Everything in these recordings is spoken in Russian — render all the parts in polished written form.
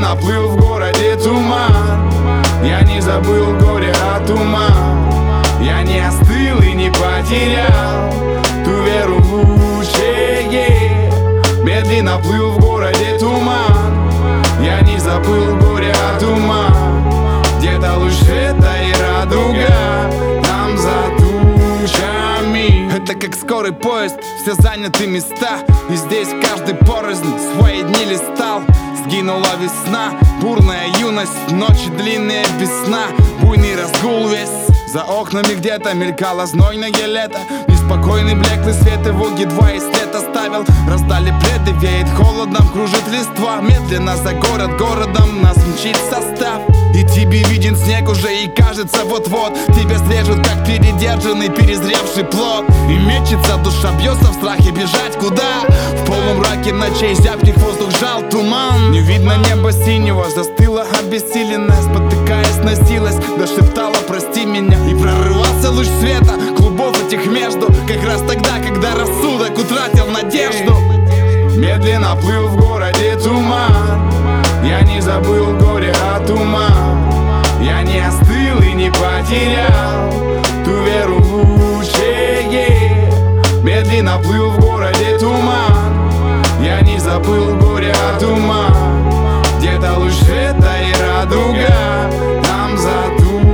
Медленно плыл в городе туман. Я не забыл горе от ума. Я не остыл и не потерял ту веру в лучшее. Медленно плыл в городе туман. Я не забыл горе от ума. Где-то луч света и радуга там за тучами. Это как скорый поезд, все заняты места. И здесь каждый порознь свои дни листал. Сгинула весна, бурная юность, ночи длинные без сна, буйный разгул весь. За окнами где-то мелькало знойное лето. Неспокойный блеклый свет его едва и след оставил. Раздали пледы, веет холодом, кружит листва. Медленно за городом нас мчит состав. И тебе виден снег уже и кажется вот-вот тебя срежут, как передержанный, перезревший плод. И мечется душа, бьется в страхе, бежать куда? В полумраке ночей зябких воздух жал туман. Не видно неба синего, застыла обессиленная, спотыкаясь, носилась, дошептала прости меня. И прорывался луч света, клубов этих между, как раз тогда, когда рассудок утратил надежду. Медленно плыл в городе туман. Я не забыл горе от ума. Я не остыл и не потерял ту веру в лучшее. Медленно плыл в городе туман. Я не забыл горе от ума. Где-то луч света и радуга там за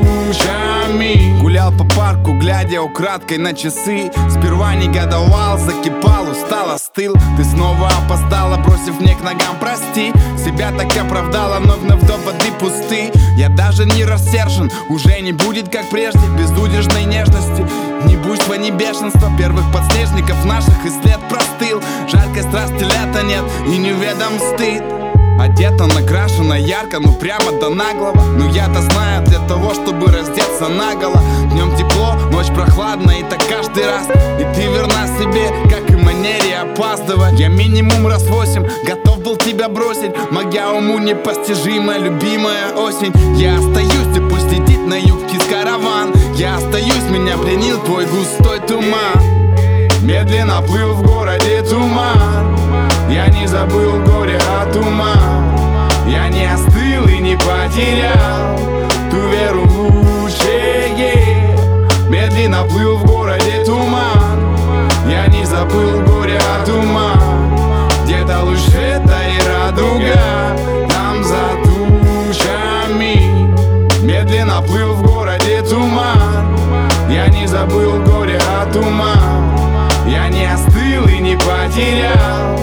тучами. Гулял по парку, глядя украдкой на часы. Сперва негодовал, закипал, устал, остыл. Ты снова опоздала, бросив мне к ногам прости. Себя так оправдала, но вновь до воды пусты. Я даже не рассержен, уже не будет как прежде безудержной нежности, ни буйства, ни бешенства первых подснежников наших, и след простыл. Жаркой страсти лета нет и неведом стыд. Одета, накрашена ярко, ну прямо до наглого. Но я-то знаю, для того, чтобы раздеться наголо. Днем тепло, ночь прохладная, и так каждый раз. И ты верна себе, как и манере опаздывать. Я минимум раз 8 готов был тебя бросить. Моя уму непостижимая, любимая осень. Я остаюсь, и пусть летит на юбке с караван. Я остаюсь, меня пленил твой густой туман. Медленно плыл в городе туман. Я не забыл горе от ума. Я не остыл и не потерял ту веру в лучшее. Медленно плыл в городе туман. Я не забыл горе от ума. Где-то луч света и радуга там за тучами. Медленно плыл в городе туман. Я не забыл горе от ума. Я не остыл и не потерял